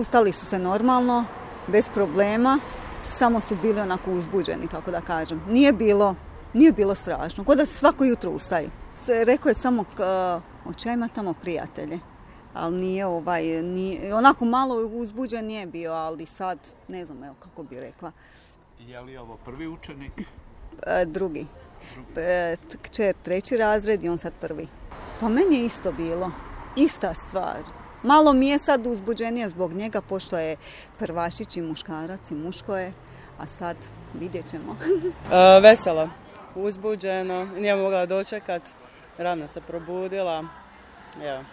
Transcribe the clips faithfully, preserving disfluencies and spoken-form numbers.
ustali su se normalno, bez problema, samo su bili onako uzbuđeni, kako da kažem. Nije bilo, nije bilo strašno, kao da se svako jutro ustaje. Rekao je samo hoće ja imati tamo prijatelje, ali nije ovaj, nije, onako malo uzbuđen nije bio, ali sad ne znam evo kako bi rekla. Je li ovo prvi učenik? E, drugi. E, kćer treći razred i on sad prvi. Pa meni je isto bilo, ista stvar. Malo mi je sad uzbuđenije zbog njega, pošto je prvašić i muškarac i muško je, a sad vidjet ćemo. e, veselo, uzbuđeno, nije mogla dočekat, rano se probudila. Ja.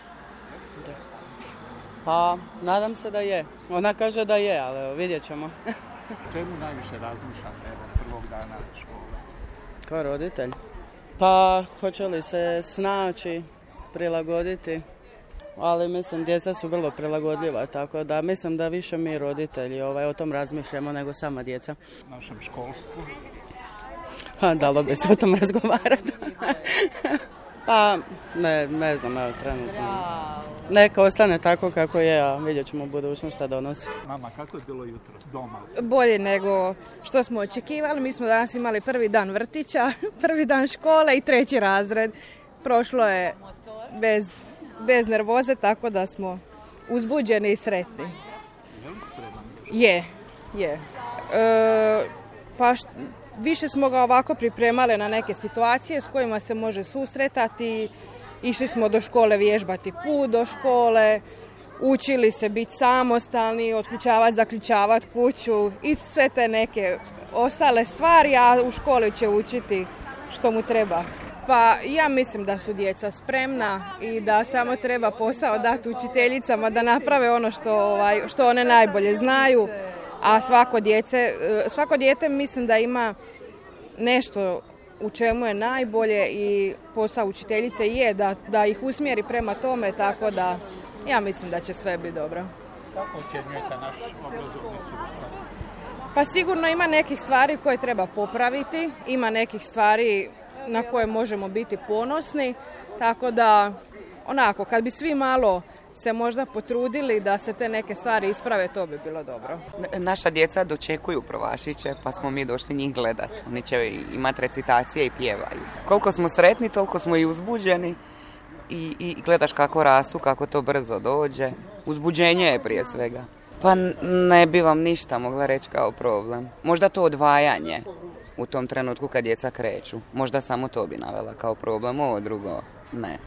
Pa, nadam se da je. Ona kaže da je, ali vidjet ćemo. Čemu najviše razmišljate prvog dana škole? Kao roditelj? Pa, hoće li se snaći, prilagoditi, ali mislim, djeca su vrlo prilagodljiva, tako da mislim da više mi roditelji ovaj, o tom razmišljamo nego sama djeca. Našem školstvu? Ha, dalo bi se o tom razgovarati. Pa, ne, ne znam, evo, trenutno. Neka ostane tako kako je, a vidjet ćemo u budućnosti šta donosi. Mama, kako je bilo jutro doma? Bolje nego što smo očekivali. Mi smo danas imali prvi dan vrtića, prvi dan škole i treći razred. Prošlo je bez, bez nervoze, tako da smo uzbuđeni i sretni. Je li spreman? Je, je. E, pa št, više smo ga ovako pripremali na neke situacije s kojima se može susretati. Išli smo do škole vježbati put do škole, učili se biti samostalni, otključavati, zaključavati kuću i sve te neke ostale stvari, a u školi će učiti što mu treba. Pa ja mislim da su djeca spremna i da samo treba posao dati učiteljicama da naprave ono što, ovaj, što one najbolje znaju, a svako djece, svako dijete mislim da ima nešto u čemu je najbolje i posao učiteljice je da, da ih usmjeri prema tome, tako da ja mislim da će sve biti dobro. Kako ocjenjujete naš obrazovni sustav? Pa sigurno ima nekih stvari koje treba popraviti, ima nekih stvari na koje možemo biti ponosni, tako da onako kad bi svi malo se možda potrudili da se te neke stvari isprave, to bi bilo dobro. Naša djeca dočekuju prvašiće, pa smo mi došli njih gledat. Oni će imati recitacije i pjevaju. Koliko smo sretni, toliko smo i uzbuđeni i, i gledaš kako rastu, kako to brzo dođe. Uzbuđenje je prije svega. Pa ne bi vam ništa mogla reći kao problem. Možda to odvajanje u tom trenutku kad djeca kreću. Možda samo to bi navela kao problem, ovo drugo ne.